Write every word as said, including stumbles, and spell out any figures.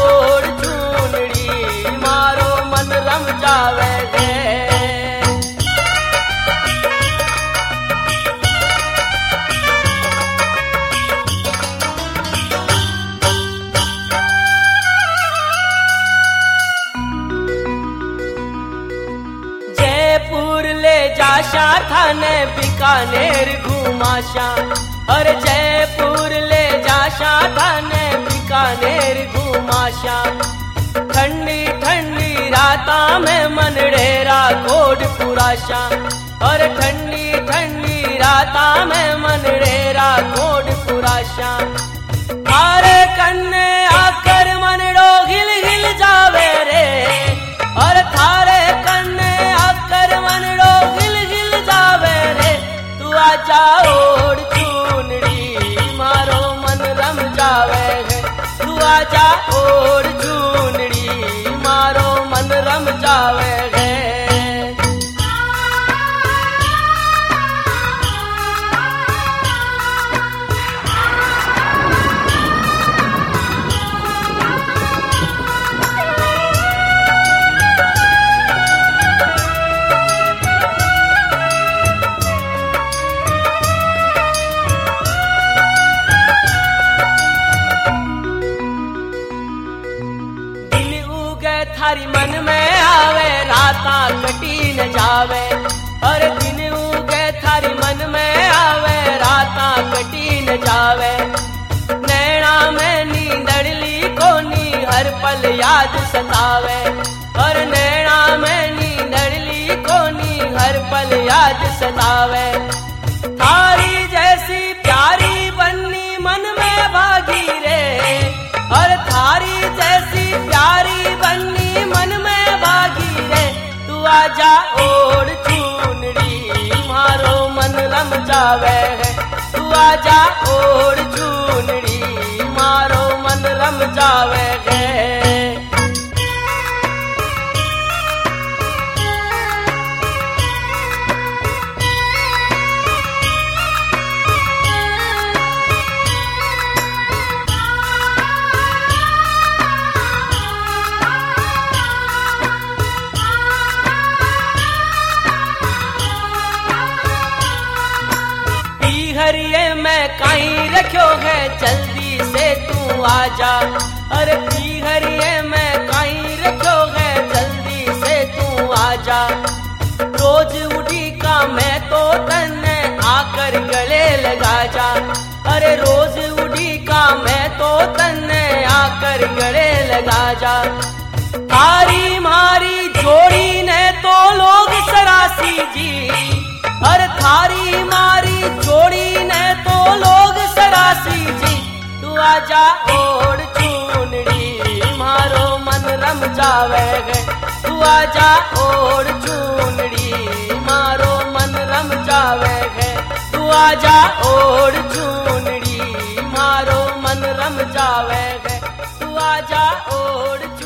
ओढ़ चूनड़ी मारो मन रम जावे गे। जयपुर ले जाशा थाने बीकानेर घुमाशा, और जयपुर ले जाशा थाने बीकानेर घुमाशा। ठंडी ठंडी राता में मनडेरा घोड़ पुराशा, और ठंडी ठंडी राता में मनडेरा घोड़ पुराशा। थारे कन्ने आकर मनडो हिल हिल जावे रे, और थारे कन्ने आकर मनडो हिल हिल जावे रे। तू आजा ओढ़ चूनड़ी मारो मन रम जावे है। तू आजा ओढ़ चूनड़ी मारो मन रम जावे है। थारी मन में आवे राता कटी न जावे, और दिन उगे थारी मन में आवे राता कटी न जावे। नैना में नींदड़ली कोनी हर पल याद सतावे, और नैना में नींदड़ली कोनी हर पल याद सतावे। थारी जैसी प्यारी बन्नी मन में भागी रे, और थारी जैसी प्यारी बन्नी मन में भागी रे। तू आजा ओढ़ चूनड़ी मारो मन रम जावे है। तू आजा ओढ़ चूनड़ी मारो मन रम जावे है। हरिये मैं काई रखो है जल्दी से तू आजा, अरे पी हरिये मैं काई रखो है जल्दी से तू आजा। रोज उठी का मैं तो तन्ने आकर गले लगा जा, अरे रोज उठी का मैं तो तन्ने आकर गले लगा जा। थारी मारी जोड़ी ने तो लोग सरासी जी, और थारी मारी जोड़ी ने तो लोग सरासी जी। तू आजा ओढ़ चूनड़ी मारो मन रम जावे है। तू आजा ओढ़ चूनड़ी मारो मन रम जावे है। तू आजा ओढ़ चूनड़ी मारो मन रम जावे है। तू आजा ओढ़